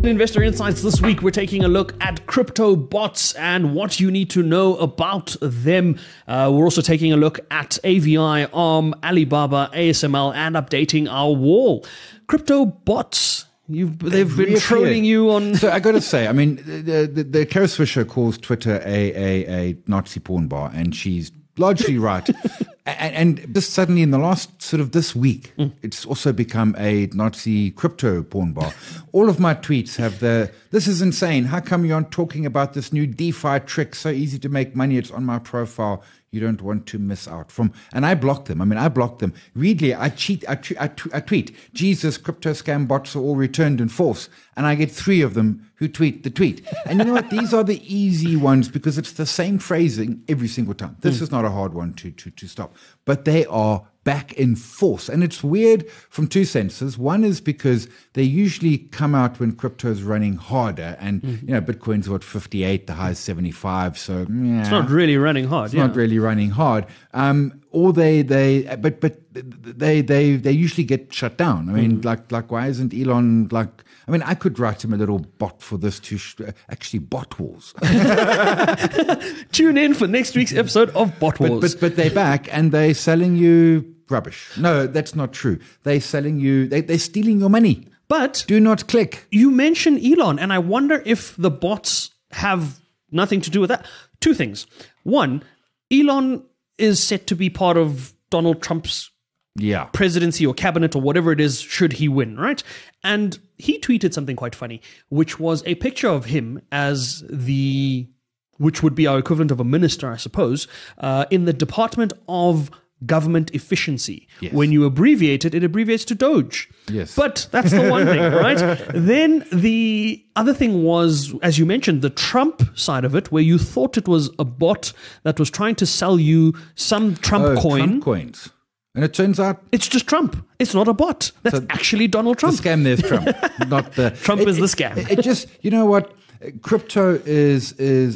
Investor Insights this week, we're taking a look at crypto bots and what you need to know about them. We're also taking a look at AVI, ARM, Alibaba, ASML, and updating our wall. Crypto bots, they've been trolling you on... So I got to say, I mean, the Karis Fisher calls Twitter a Nazi porn bar, and she's largely right. And just suddenly in the last sort of this week, it's also become a Nazi crypto porn bar. All of my tweets have this is insane. How come you aren't talking about this new DeFi trick? So easy to make money. It's on my profile. You don't want to miss out from, and I blocked them. I blocked them. Readly, I tweet, Jesus, crypto scam bots are all returned in force. And I get 3 of them who tweet the tweet. And you know what? These are the easy ones because it's the same phrasing every single time. This is not a hard one to stop. But they are back in force. And it's weird from 2 senses. One is because they usually come out when crypto is running harder. And, Bitcoin's 58, the high is 75. So it's not really running hard. It's not really running hard. Or they usually get shut down. I mean, like why isn't Elon I could write him a little bot for this to actually bot wars. Tune in for next week's episode of Bot Wars. But they're back and they're selling you rubbish. No, that's not true. They're selling you, they're stealing your money. But do not click. You mentioned Elon, and I wonder if the bots have nothing to do with that. 2 things. One, Elon is set to be part of Donald Trump's presidency or cabinet or whatever it is, should he win, right? And he tweeted something quite funny, which was a picture of him as which would be our equivalent of a minister, I suppose, in the Department of Government Efficiency. Yes. When you abbreviate it abbreviates to Doge. Yes. But that's the one thing, right? Then the other thing was, as you mentioned, the Trump side of it, where you thought it was a bot that was trying to sell you some Trump coin. Trump coins. And it turns out it's just Trump. It's not a bot. That's actually Donald Trump. The scam there's Trump, not the Trump is the scam. It just, you know what? Crypto is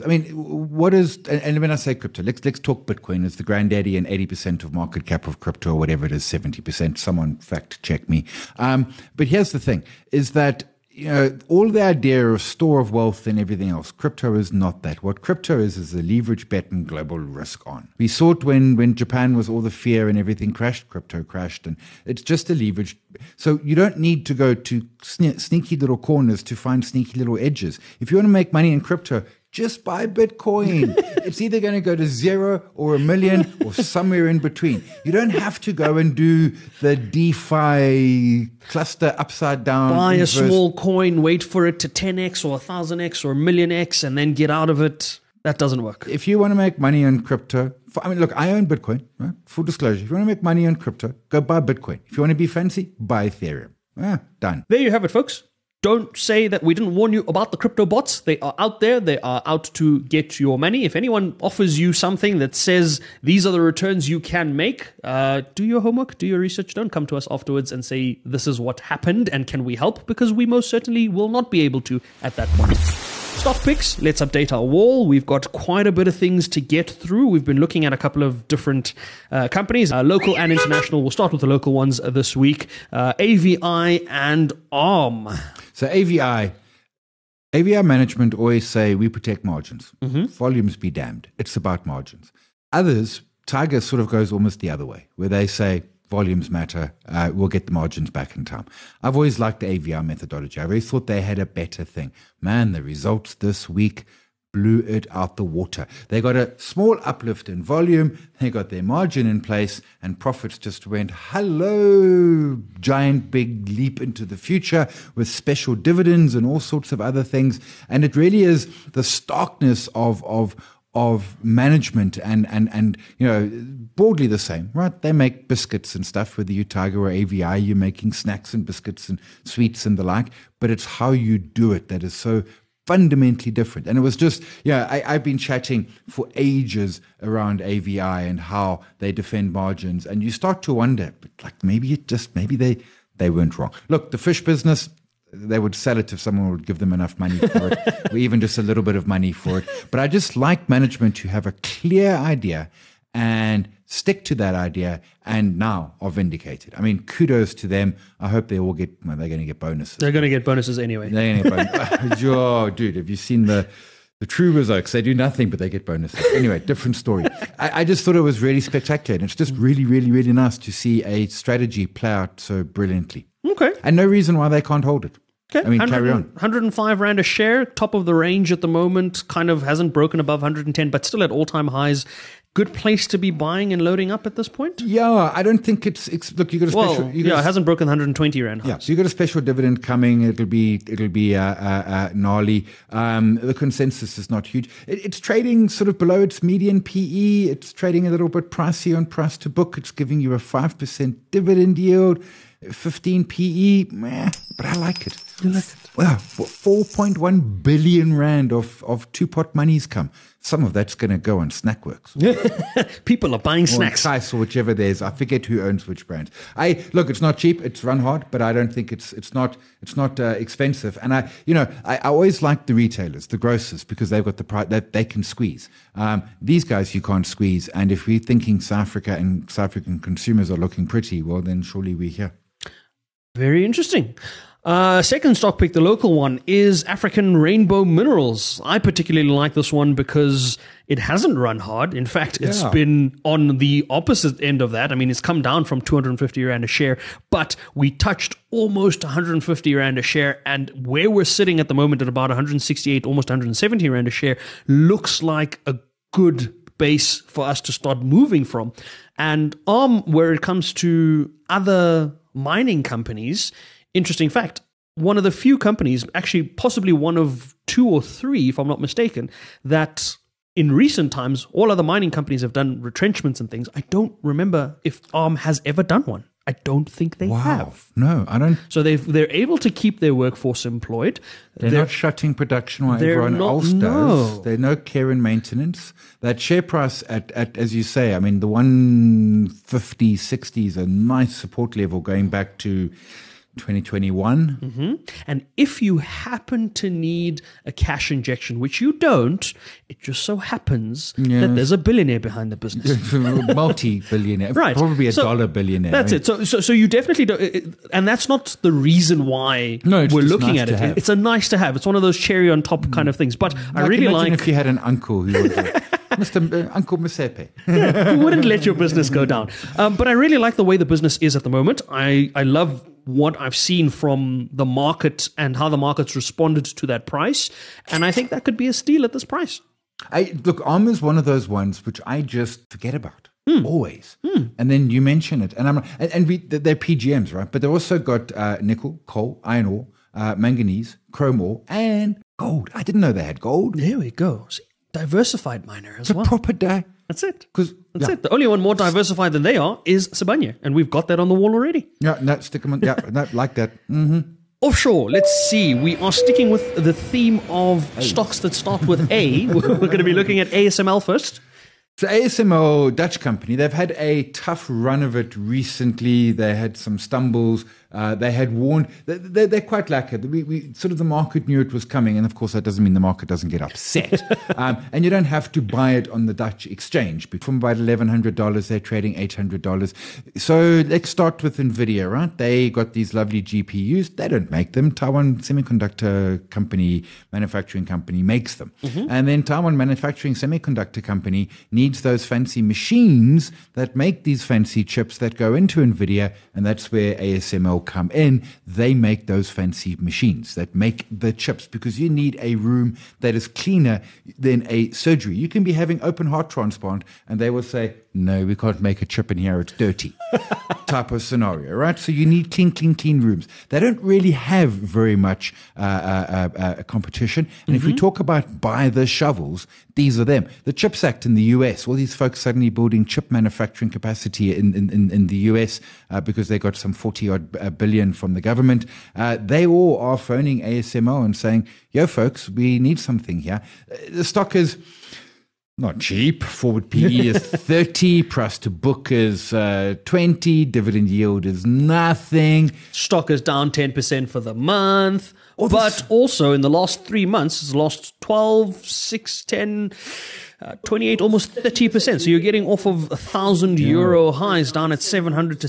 what is, and when I say crypto, let's talk Bitcoin. It's the granddaddy and 80% of market cap of crypto, or whatever it is, 70%. Someone fact check me. But here's the thing: is that all the idea of store of wealth and everything else, crypto is not that. What crypto is a leverage bet and global risk on. We saw it when Japan was all the fear and everything crashed, crypto crashed, and it's just a leverage. So you don't need to go to sneaky little corners to find sneaky little edges. If you want to make money in crypto, just buy Bitcoin. It's either going to go to 0 or 1 million or somewhere in between. You don't have to go and do the DeFi cluster upside down. Buy a small coin, wait for it to 10x or 1,000x or 1,000,000x and then get out of it. That doesn't work. If you want to make money on crypto, look, I own Bitcoin, right? Full disclosure. If you want to make money on crypto, go buy Bitcoin. If you want to be fancy, buy Ethereum. Done. There you have it, folks. Don't say that we didn't warn you about the crypto bots. They are out there. They are out to get your money. If anyone offers you something that says these are the returns you can make, do your homework, do your research. Don't come to us afterwards and say this is what happened and can we help? Because we most certainly will not be able to at that point. Stock picks, let's update our wall. We've got quite a bit of things to get through. We've been looking at a couple of different companies, local and international. We'll start with the local ones this week, AVI and ARM. So AVI management always say we protect margins. Volumes be damned. It's about margins. Others, Tiger sort of goes almost the other way, where they say volumes matter. We'll get the margins back in time. I've always liked the AVI methodology. I really thought they had a better thing. Man, the results this week blew it out the water. They got a small uplift in volume. They got their margin in place and profits just went, hello, giant big leap into the future with special dividends and all sorts of other things. And it really is the starkness of management and broadly the same, right? They make biscuits and stuff, whether you Tiger or AVI, you're making snacks and biscuits and sweets and the like, but it's how you do it that is so fundamentally different. And it was just, I've been chatting for ages around AVI and how they defend margins, and you start to wonder, like maybe they weren't wrong. Look, the fish business, they would sell it if someone would give them enough money for it, or even just a little bit of money for it. But I just like management to have a clear idea and stick to that idea, and now are vindicated. I mean, kudos to them. I hope they all get, well, they're going to get bonuses. They're going to get bonuses anyway. They're going to get bonuses. Oh, dude, have you seen the true results? They do nothing, but they get bonuses. Anyway, different story. I just thought it was really spectacular. And it's just really, really, really nice to see a strategy play out so brilliantly. Okay. And no reason why they can't hold it. Okay. I mean, carry on. 105 Rand a share, top of the range at the moment, kind of hasn't broken above 110, but still at all-time highs. Good place to be buying and loading up at this point? Yeah, I don't think it's look, you got a special... Well, it hasn't broken 120 Rand highs. Yeah, so you got a special dividend coming. It'll be gnarly. The consensus is not huge. It's trading sort of below its median PE. It's trading a little bit pricey on price to book. It's giving you a 5% dividend yield, 15 PE. Meh, but I like it. You like it? Well, 4.1 billion Rand of two-pot money's come. Some of that's going to go on Snackworks. People are buying snacks. Or Tice or whichever there's. I forget who owns which brands. Look, it's not cheap. It's run hard, but I don't think it's not expensive. And I always like the retailers, the grocers, because they've got the price that they can squeeze. These guys you can't squeeze. And if we're thinking South Africa and South African consumers are looking pretty, well, then surely we're here. Very interesting. Second stock pick, the local one, is African Rainbow Minerals. I particularly like this one because it hasn't run hard. In fact, it's been on the opposite end of that. I mean, it's come down from 250 Rand a share, but we touched almost 150 Rand a share, and where we're sitting at the moment at about 168, almost 170 Rand a share, looks like a good base for us to start moving from. And where it comes to other mining companies, interesting fact, one of the few companies, actually possibly one of 2 or 3, if I'm not mistaken, that in recent times, all other mining companies have done retrenchments and things. I don't remember if ARM has ever done one. I don't think they have. No, I don't. So they're able to keep their workforce employed. They're not shutting production while everyone else does. There's no care and maintenance. That share price at as you say, I mean, the 150, 60 is a nice support level going back to 2021. Mm-hmm. And if you happen to need a cash injection, which you don't, it just so happens that there's a billionaire behind the business. Multi-billionaire. Right. Probably a dollar billionaire. That's it. So you definitely don't, and that's not the reason why we're looking at it. It's a nice to have. It's one of those cherry on top kind of things. But I really like... if you had an uncle who was Mr. Uncle Masepe. You wouldn't let your business go down. But I really like the way the business is at the moment. I love what I've seen from the market and how the market's responded to that price. And I think that could be a steal at this price. Look, ARM is one of those ones which I just forget about. Always. And then you mention it. And they're PGMs, right? But they've also got nickel, coal, iron ore, manganese, chrome ore, and gold. I didn't know they had gold. There we go. See, diversified miner as well. It's a proper day. That's it. That's it. The only one more diversified than they are is Sibanye, and we've got that on the wall already. Yeah, no, stick them on. Yeah, no, like that. Mm-hmm. Offshore, let's see. We are sticking with the theme of stocks that start with A. We're going to be looking at ASML first. So ASML, Dutch company, they've had a tough run of it recently. They had some stumbles. They had warned. They're quite lacquered. We sort of the market knew it was coming, and of course that doesn't mean the market doesn't get upset. And you don't have to buy it on the Dutch exchange. From about $1,100, they're trading $800. So let's start with Nvidia, right? They got these lovely GPUs. They don't make them. Taiwan Semiconductor Company, manufacturing company, makes them, and then Taiwan Manufacturing Semiconductor Company needs those fancy machines that make these fancy chips that go into Nvidia, and that's where ASML come in. They make those fancy machines that make the chips, because you need a room that is cleaner than a surgery. You can be having open heart transplant and they will say, no, we can't make a chip in here, it's dirty type of scenario, right? So you need clean rooms. They don't really have very much competition. And if we talk about buy the shovels, these are them. The CHIPS Act in the US, all these folks suddenly building chip manufacturing capacity in the US because they got some 40-odd billion from the government. They all are phoning ASML and saying, yo, folks, we need something here. The stock is not cheap. Forward PE is 30, price to book is 20, dividend yield is nothing. Stock is down 10% for the month. But also in the last 3 months, it's lost 12, 6, 10, 28, almost 30%. So you're getting off of €1,000 highs down at 700 to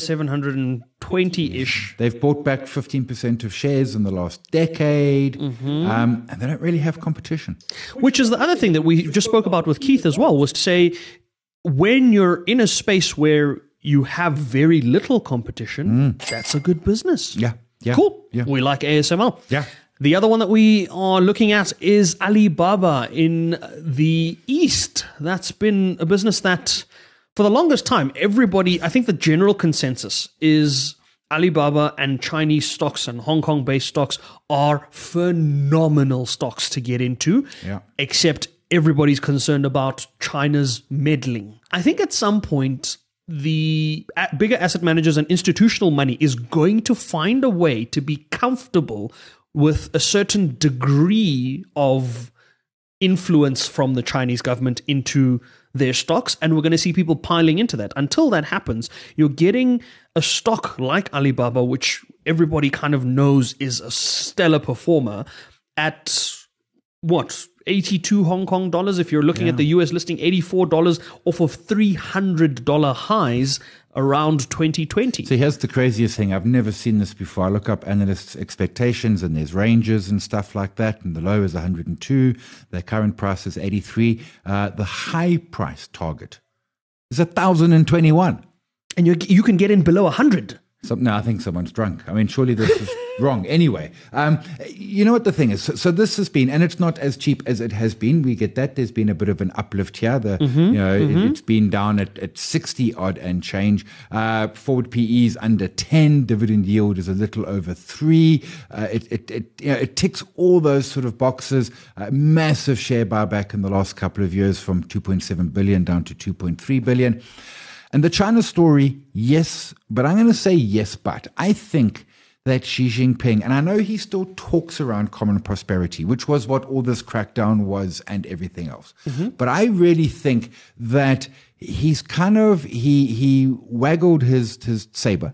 720-ish. They've bought back 15% of shares in the last decade, and they don't really have competition. Which is the other thing that we just spoke about with Keith as well, was to say, when you're in a space where you have very little competition, that's a good business. Yeah. Cool. Yeah. We like ASML. Yeah. The other one that we are looking at is Alibaba in the East. That's been a business that, for the longest time, everybody, I think the general consensus is Alibaba and Chinese stocks and Hong Kong-based stocks are phenomenal stocks to get into, except everybody's concerned about China's meddling. I think at some point, the bigger asset managers and institutional money is going to find a way to be comfortable with a certain degree of influence from the Chinese government into their stocks, and we're going to see people piling into that. Until that happens, you're getting a stock like Alibaba, which everybody kind of knows is a stellar performer, at what, 82 Hong Kong dollars? If you're looking at the US listing, $84 off of $300 highs around 2020. So here's the craziest thing. I've never seen this before. I look up analysts' expectations, and there's ranges and stuff like that. And the low is 102. Their current price is 83. The high price target is 1,021. And you can get in below 100. No, I think someone's drunk. I mean, surely this is wrong. Anyway, you know what the thing is? So this has been, and it's not as cheap as it has been. We get that. There's been a bit of an uplift here. It's been down at 60 odd and change. Forward PE is under 10. Dividend yield is a little over 3. It ticks all those sort of boxes. Massive share buyback in the last couple of years, from 2.7 billion down to 2.3 billion. And the China story, yes, but I'm going to say yes, but I think that Xi Jinping, and I know he still talks around common prosperity, which was what all this crackdown was and everything else. But I really think that he's kind of, he waggled his saber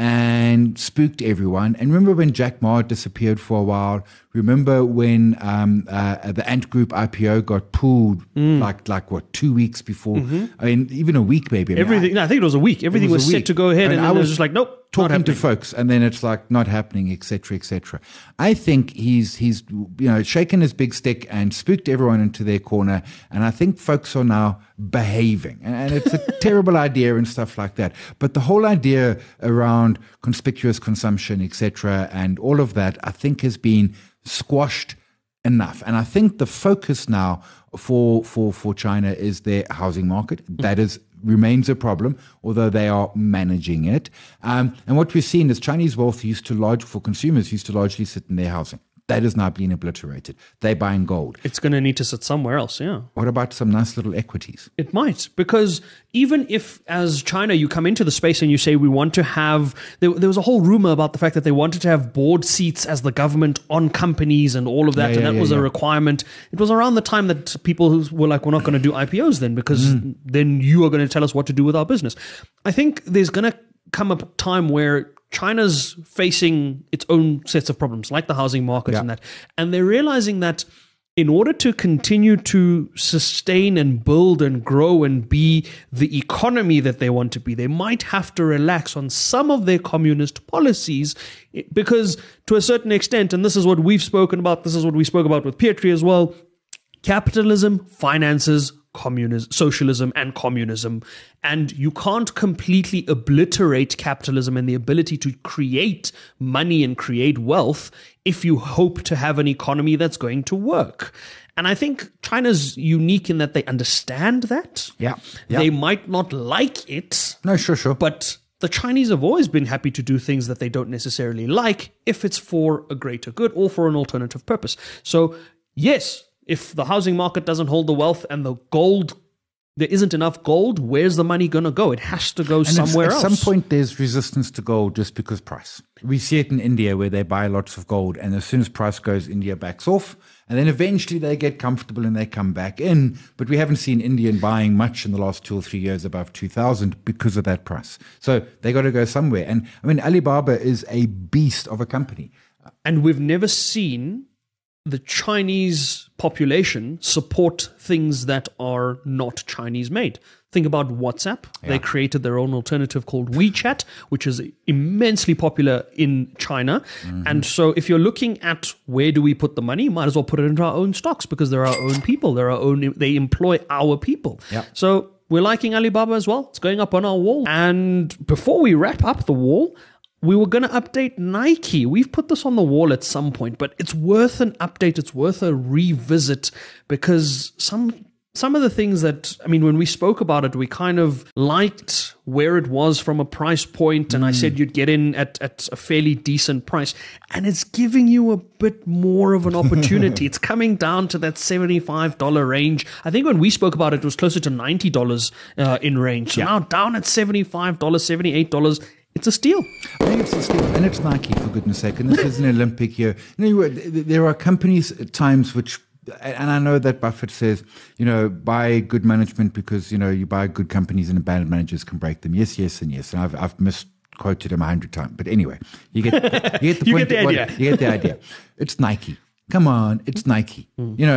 and spooked everyone. And remember when Jack Ma disappeared for a while? Remember when the Ant Group IPO got pulled like what, 2 weeks before? I mean, even a week maybe. I think it was a week. Everything was set to go ahead, and then I was just like, nope. Talking to folks, and then it's like not happening, etc., etc. I think he's shaken his big stick and spooked everyone into their corner, and I think folks are now behaving, and it's a terrible idea and stuff like that. But the whole idea around conspicuous consumption, etc., and all of that, I think has been squashed enough. And I think the focus now for China is their housing market. That remains a problem, although they are managing it. And what we've seen is Chinese wealth for consumers used to largely sit in their housing. That has now been obliterated. They're buying gold. It's going to need to sit somewhere else, yeah. What about some nice little equities? It might, because even if, as China, you come into the space and you say we want to have... There was a whole rumor about the fact that they wanted to have board seats as the government on companies and all of that, and that was a requirement. It was around the time that people were like, we're not going to do IPOs then, because then you are going to tell us what to do with our business. I think there's going to come a time where China's facing its own sets of problems, like the housing market and that. And they're realizing that in order to continue to sustain and build and grow and be the economy that they want to be, they might have to relax on some of their communist policies, because to a certain extent, and this is what we've spoken about, this is what we spoke about with Pietri as well, capitalism finances communism, socialism and communism, and you can't completely obliterate capitalism and the ability to create money and create wealth if you hope to have an economy that's going to work. And I think China's unique in that they understand that. Yeah. They might not like it. No, sure. But the Chinese have always been happy to do things that they don't necessarily like if it's for a greater good or for an alternative purpose. So, yes, if the housing market doesn't hold the wealth and the gold, there isn't enough gold, where's the money going to go? It has to go somewhere else. At some point, there's resistance to gold just because price. We see it in India where they buy lots of gold, and as soon as price goes, India backs off, and then eventually they get comfortable and they come back in. But we haven't seen India buying much in the last 2 or 3 years above 2,000 because of that price. So they got to go somewhere. And I mean, Alibaba is a beast of a company. And we've never seen the Chinese population support things that are not Chinese made. Think about WhatsApp. Yeah. They created their own alternative called WeChat, which is immensely popular in China. Mm-hmm. And so if you're looking at where do we put the money, you might as well put it into our own stocks because they're our own people. They employ our people. Yeah. So we're liking Alibaba as well. It's going up on our wall. And before we wrap up the wall, we were going to update Nike. We've put this on the wall at some point, but it's worth an update. It's worth a revisit because some of the things that, I mean, when we spoke about it, we kind of liked where it was from a price point, and I said you'd get in at a fairly decent price, and it's giving you a bit more of an opportunity. It's coming down to that $75 range. I think when we spoke about it, it was closer to $90 in range. So now down at $75, $78, it's a steal. I think it's a steal. And it's Nike, for goodness sake. And this is an Olympic year. There are companies at times which, and I know that Buffett says, buy good management because, you buy good companies and bad managers can break them. Yes, yes, and yes. And I've misquoted him 100 times. But anyway, you get the point. You get the idea. You get the idea. It's Nike. Come on, it's Nike.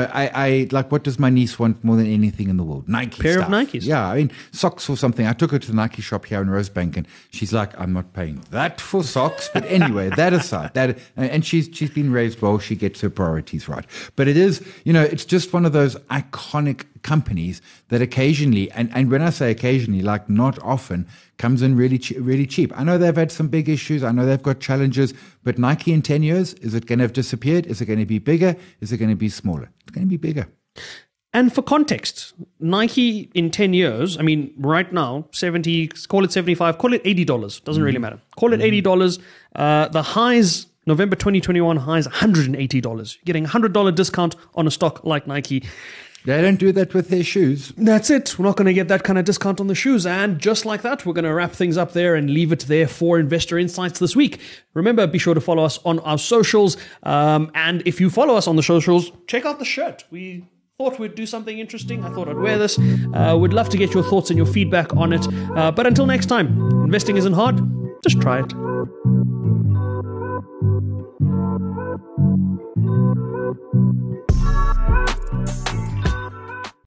I like, what does my niece want more than anything in the world? Nike Pair stuff. of Nikes. Yeah, I mean, socks or something. I took her to the Nike shop here in Rosebank, and she's like, I'm not paying that for socks. But anyway, that aside, and she's been raised well. She gets her priorities right. But it is, it's just one of those iconic companies that occasionally, and when I say occasionally, like not often, comes in really cheap. I know they've had some big issues. I know they've got challenges. But Nike in 10 years, is it going to have disappeared? Is it going to be bigger? Is it going to be smaller? It's going to be bigger. And for context, Nike in 10 years, I mean, right now, 70, call it 75, call it $80. Doesn't really matter. Call it $80. The highs, November 2021 highs, $180. You're getting a $100 discount on a stock like Nike. They don't do that with their shoes. That's it. We're not going to get that kind of discount on the shoes. And just like that, we're going to wrap things up there and leave it there for Investor Insights this week. Remember, be sure to follow us on our socials. And if you follow us on the socials, check out the shirt. We thought we'd do something interesting. I thought I'd wear this. We'd love to get your thoughts and your feedback on it. But until next time, investing isn't hard. Just try it.